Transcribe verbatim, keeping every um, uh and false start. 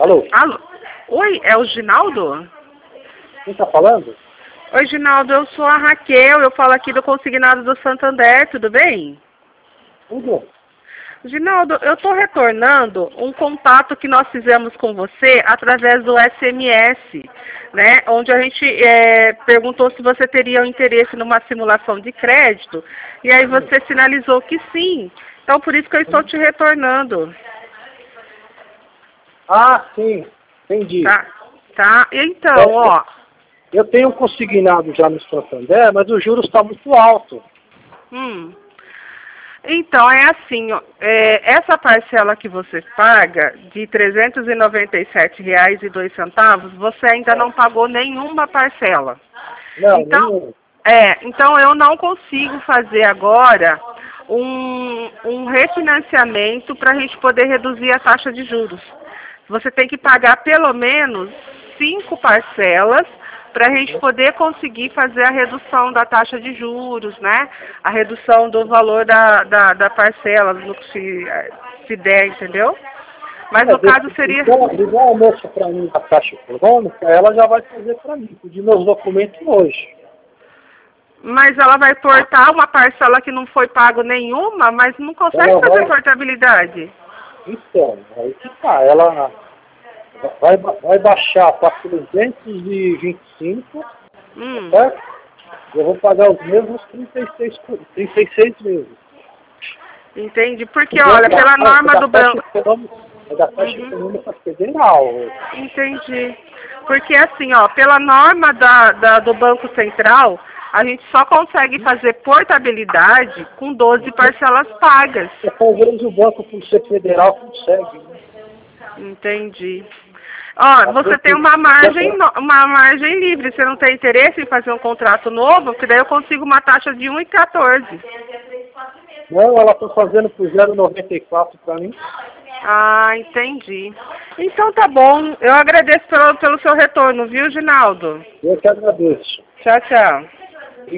Alô? Alô? Oi, é o Ginaldo? Quem tá falando? Oi, Ginaldo, eu sou a Raquel, eu falo aqui do Consignado do Santander, tudo bem? Tudo? Ginaldo, eu estou retornando um contato que nós fizemos com você através do S M S, né? Onde a gente é, perguntou se você teria um interesse numa simulação de crédito, e aí você sinalizou que sim. Então, por isso que eu estou te retornando. Ah, sim. Entendi. Tá? Tá? Então, É, ó... Eu tenho um consignado já no Santander, mas os juros estão muito alto. Hum... Então, é assim, ó, é, essa parcela que você paga de trezentos e noventa e sete reais e dois centavos, você ainda não pagou nenhuma parcela. Não, Então, nenhum. é, então eu não consigo fazer agora um, um refinanciamento para a gente poder reduzir a taxa de juros. Você tem que pagar pelo menos cinco parcelas para a gente poder conseguir fazer a redução da taxa de juros, né? A redução do valor da, da, da parcela, no que se, se der, entendeu? Mas no caso seria... Igual, igual a moça para mim da Caixa Econômica, ela já vai fazer para mim, pedir meus documentos hoje. Mas ela vai portar uma parcela que não foi pago nenhuma, mas não consegue Ela fazer vai... portabilidade. Então, aí que tá, ela vai, vai baixar para trezentos e vinte e cinco, Hum. certo? Eu vou pagar os mesmos trinta e seis, trinta e seis meses. Entende? Porque, olha, pela norma do banco... É da Caixa Econômica Federal. Entendi. Porque assim, ó, pela norma da, da, do Banco Central, a gente só consegue fazer portabilidade com doze parcelas pagas. Talvez o banco, por ser federal, consegue. Né? Entendi. Ó, você tem uma margem, uma margem livre. Você não tem interesse em fazer um contrato novo? Porque daí eu consigo uma taxa de um e quatorze. Não, ela está fazendo por zero vírgula noventa e quatro para mim. Ah, entendi. Então tá bom. Eu agradeço pelo, pelo seu retorno, viu, Ginaldo? Eu que agradeço. Tchau, tchau.